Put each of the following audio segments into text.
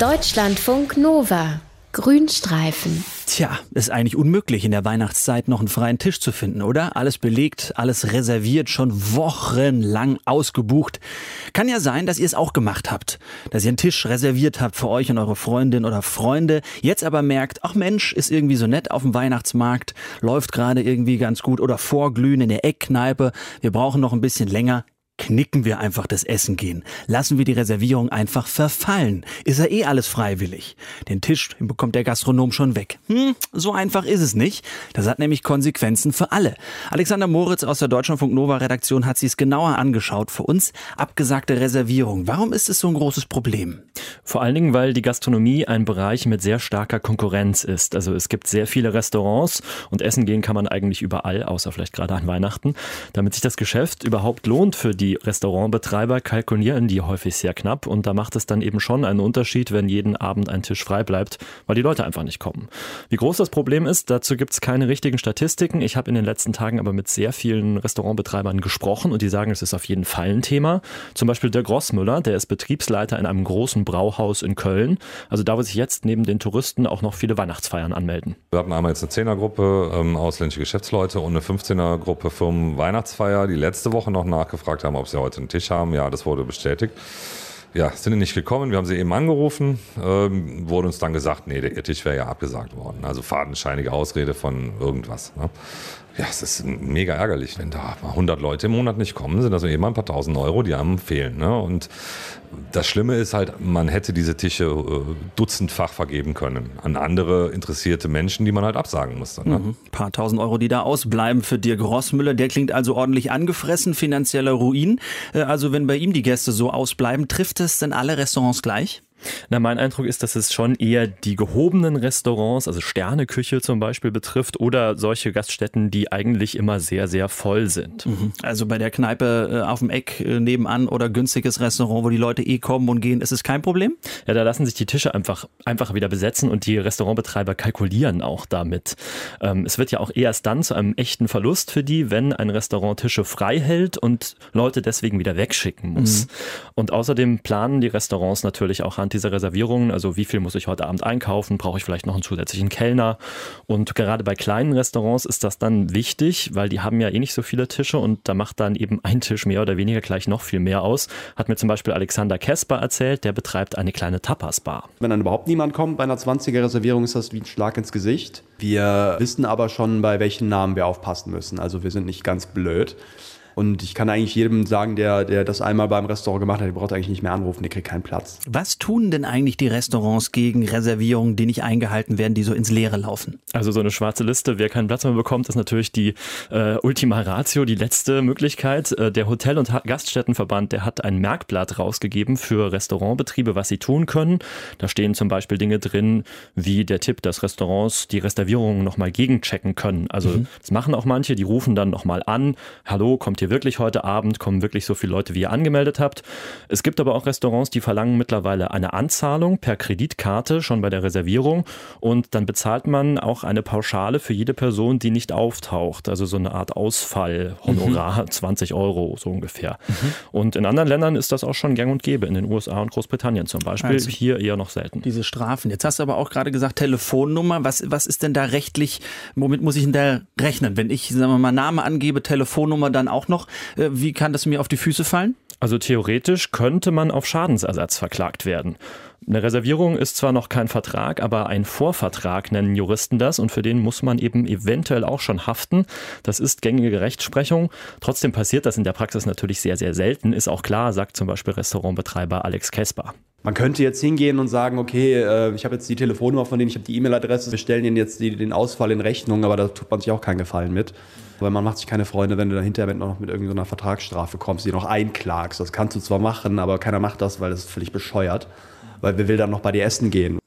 Deutschlandfunk Nova. Grünstreifen. Tja, ist eigentlich unmöglich, in der Weihnachtszeit noch einen freien Tisch zu finden, oder? Alles belegt, alles reserviert, schon wochenlang ausgebucht. Kann ja sein, dass ihr es auch gemacht habt. Dass ihr einen Tisch reserviert habt für euch und eure Freundin oder Freunde. Jetzt aber merkt, ach Mensch, ist irgendwie so nett auf dem Weihnachtsmarkt. Läuft gerade irgendwie ganz gut. Oder vorglühen in der Eckkneipe. Wir brauchen noch ein bisschen länger. Knicken wir einfach das Essen gehen. Lassen wir die Reservierung einfach verfallen. Ist ja eh alles freiwillig. Den Tisch bekommt der Gastronom schon weg. So einfach ist es nicht. Das hat nämlich Konsequenzen für alle. Alexander Moritz aus der Deutschlandfunk Nova Redaktion hat sich es genauer angeschaut. Für uns abgesagte Reservierung. Warum ist es so ein großes Problem? Vor allen Dingen, weil die Gastronomie ein Bereich mit sehr starker Konkurrenz ist. Also es gibt sehr viele Restaurants und essen gehen kann man eigentlich überall, außer vielleicht gerade an Weihnachten. Damit sich das Geschäft überhaupt lohnt für die Restaurantbetreiber, kalkulieren die häufig sehr knapp und da macht es dann eben schon einen Unterschied, wenn jeden Abend ein Tisch frei bleibt, weil die Leute einfach nicht kommen. Wie groß das Problem ist, dazu gibt es keine richtigen Statistiken. Ich habe in den letzten Tagen aber mit sehr vielen Restaurantbetreibern gesprochen und die sagen, es ist auf jeden Fall ein Thema. Zum Beispiel der Grossmüller, der ist Betriebsleiter in einem großen Brauhaus in Köln. Also da, wo sich jetzt neben den Touristen auch noch viele Weihnachtsfeiern anmelden. Wir hatten einmal jetzt eine 10er-Gruppe ausländische Geschäftsleute und eine 15er-Gruppe Firmen-Weihnachtsfeier, die letzte Woche noch nachgefragt haben, ob sie heute einen Tisch haben. Ja, das wurde bestätigt. Ja, sind nicht gekommen. Wir haben sie eben angerufen, wurde uns dann gesagt, nee, ihr Tisch wäre ja abgesagt worden. Also fadenscheinige Ausrede von irgendwas. Ne? Ja, es ist mega ärgerlich, wenn da 100 Leute im Monat nicht kommen, sind das eben ein paar tausend Euro, die einem fehlen. Ne? Und das Schlimme ist halt, man hätte diese Tische dutzendfach vergeben können an andere interessierte Menschen, die man halt absagen musste. Ne? Ein paar tausend Euro, die da ausbleiben für Dirk Grossmüller. Der klingt also ordentlich angefressen, finanzieller Ruin. Also wenn bei ihm die Gäste so ausbleiben, trifft es denn alle Restaurants gleich? Na, mein Eindruck ist, dass es schon eher die gehobenen Restaurants, also Sterneküche zum Beispiel betrifft oder solche Gaststätten, die eigentlich immer sehr, sehr voll sind. Also bei der Kneipe auf dem Eck nebenan oder günstiges Restaurant, wo die Leute kommen und gehen, ist es kein Problem? Ja, da lassen sich die Tische einfach wieder besetzen und die Restaurantbetreiber kalkulieren auch damit. Es wird ja auch erst dann zu einem echten Verlust für die, wenn ein Restaurant Tische frei hält und Leute deswegen wieder wegschicken muss. Und außerdem planen die Restaurants natürlich auch an diese Reservierungen, also wie viel muss ich heute Abend einkaufen, brauche ich vielleicht noch einen zusätzlichen Kellner und gerade bei kleinen Restaurants ist das dann wichtig, weil die haben ja eh nicht so viele Tische und da macht dann eben ein Tisch mehr oder weniger gleich noch viel mehr aus. Hat mir zum Beispiel Alexander Kesper erzählt, der betreibt eine kleine Tapas-Bar. Wenn dann überhaupt niemand kommt bei einer 20er-Reservierung, ist das wie ein Schlag ins Gesicht. Wir wissen aber schon, bei welchen Namen wir aufpassen müssen, also wir sind nicht ganz blöd. Und ich kann eigentlich jedem sagen, der das einmal beim Restaurant gemacht hat, der braucht eigentlich nicht mehr anrufen, der kriegt keinen Platz. Was tun denn eigentlich die Restaurants gegen Reservierungen, die nicht eingehalten werden, die so ins Leere laufen? Also so eine schwarze Liste, wer keinen Platz mehr bekommt, ist natürlich die Ultima Ratio, die letzte Möglichkeit. Der Hotel- und Gaststättenverband, der hat ein Merkblatt rausgegeben für Restaurantbetriebe, was sie tun können. Da stehen zum Beispiel Dinge drin, wie der Tipp, dass Restaurants die Reservierungen nochmal gegenchecken können. Also das machen auch manche, die rufen dann nochmal an, hallo, kommt ihr wirklich heute Abend, kommen wirklich so viele Leute, wie ihr angemeldet habt. Es gibt aber auch Restaurants, die verlangen mittlerweile eine Anzahlung per Kreditkarte schon bei der Reservierung und dann bezahlt man auch eine Pauschale für jede Person, die nicht auftaucht. Also so eine Art Ausfallhonorar, 20 Euro so ungefähr. Und in anderen Ländern ist das auch schon gang und gäbe, in den USA und Großbritannien zum Beispiel. Also hier eher noch selten. Diese Strafen. Jetzt hast du aber auch gerade gesagt, Telefonnummer. Was ist denn da rechtlich, womit muss ich denn da rechnen? Wenn ich, sagen wir mal, Name angebe, Telefonnummer dann auch noch, wie kann das mir auf die Füße fallen? Also theoretisch könnte man auf Schadensersatz verklagt werden. Eine Reservierung ist zwar noch kein Vertrag, aber ein Vorvertrag nennen Juristen das und für den muss man eben eventuell auch schon haften. Das ist gängige Rechtsprechung. Trotzdem passiert das in der Praxis natürlich sehr, sehr selten. Ist auch klar, sagt zum Beispiel Restaurantbetreiber Alex Kesper. Man könnte jetzt hingehen und sagen, okay, ich habe jetzt die Telefonnummer von denen, ich habe die E-Mail-Adresse, wir stellen ihnen jetzt den Ausfall in Rechnung, aber da tut man sich auch keinen Gefallen mit. Weil man macht sich keine Freunde, wenn du dann hinterher noch mit irgendeiner Vertragsstrafe kommst, die noch einklagst. Das kannst du zwar machen, aber keiner macht das, weil das ist völlig bescheuert. Weil wer will dann noch bei dir essen gehen?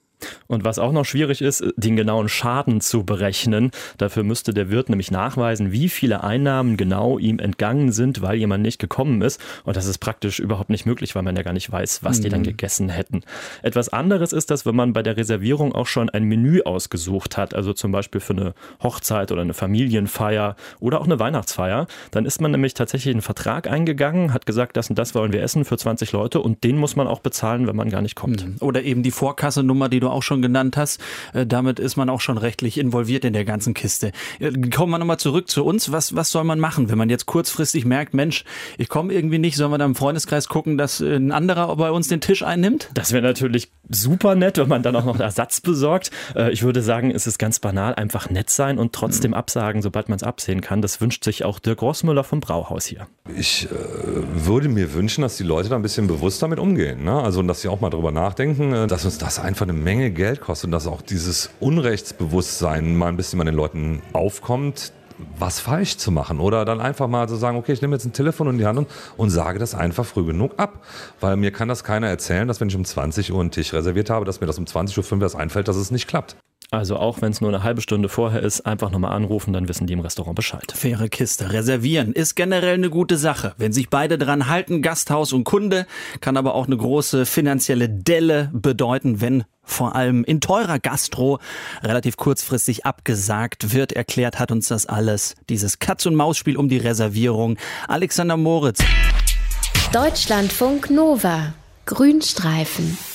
Und was auch noch schwierig ist, den genauen Schaden zu berechnen. Dafür müsste der Wirt nämlich nachweisen, wie viele Einnahmen genau ihm entgangen sind, weil jemand nicht gekommen ist. Und das ist praktisch überhaupt nicht möglich, weil man ja gar nicht weiß, was die dann gegessen hätten. Etwas anderes ist das, wenn man bei der Reservierung auch schon ein Menü ausgesucht hat, also zum Beispiel für eine Hochzeit oder eine Familienfeier oder auch eine Weihnachtsfeier. Dann ist man nämlich tatsächlich einen Vertrag eingegangen, hat gesagt, das und das wollen wir essen für 20 Leute und den muss man auch bezahlen, wenn man gar nicht kommt. Oder eben die Vorkassenummer, die du auch schon genannt hast. Damit ist man auch schon rechtlich involviert in der ganzen Kiste. Kommen wir nochmal zurück zu uns. Was soll man machen, wenn man jetzt kurzfristig merkt, Mensch, ich komme irgendwie nicht, sollen wir da im Freundeskreis gucken, dass ein anderer bei uns den Tisch einnimmt? Das wäre natürlich super nett, wenn man dann auch noch Ersatz besorgt. Ich würde sagen, es ist ganz banal, einfach nett sein und trotzdem absagen, sobald man es absehen kann. Das wünscht sich auch Dirk Rossmüller vom Brauhaus hier. Ich würde mir wünschen, dass die Leute da ein bisschen bewusst damit umgehen. Ne? Also, dass sie auch mal drüber nachdenken, dass uns das einfach eine Menge Geld kostet und dass auch dieses Unrechtsbewusstsein mal ein bisschen bei den Leuten aufkommt, was falsch zu machen. Oder dann einfach mal so sagen, okay, ich nehme jetzt ein Telefon in die Hand und sage das einfach früh genug ab. Weil mir kann das keiner erzählen, dass wenn ich um 20 Uhr einen Tisch reserviert habe, dass mir das um 20.05 Uhr erst einfällt, dass es nicht klappt. Also auch wenn es nur eine halbe Stunde vorher ist, einfach nochmal anrufen, dann wissen die im Restaurant Bescheid. Faire Kiste. Reservieren ist generell eine gute Sache. Wenn sich beide dran halten, Gasthaus und Kunde, kann aber auch eine große finanzielle Delle bedeuten, wenn vor allem in teurer Gastro relativ kurzfristig abgesagt wird. Erklärt hat uns das alles. Dieses Katz-und-Maus-Spiel um die Reservierung. Alexander Moritz. Deutschlandfunk Nova. Grünstreifen.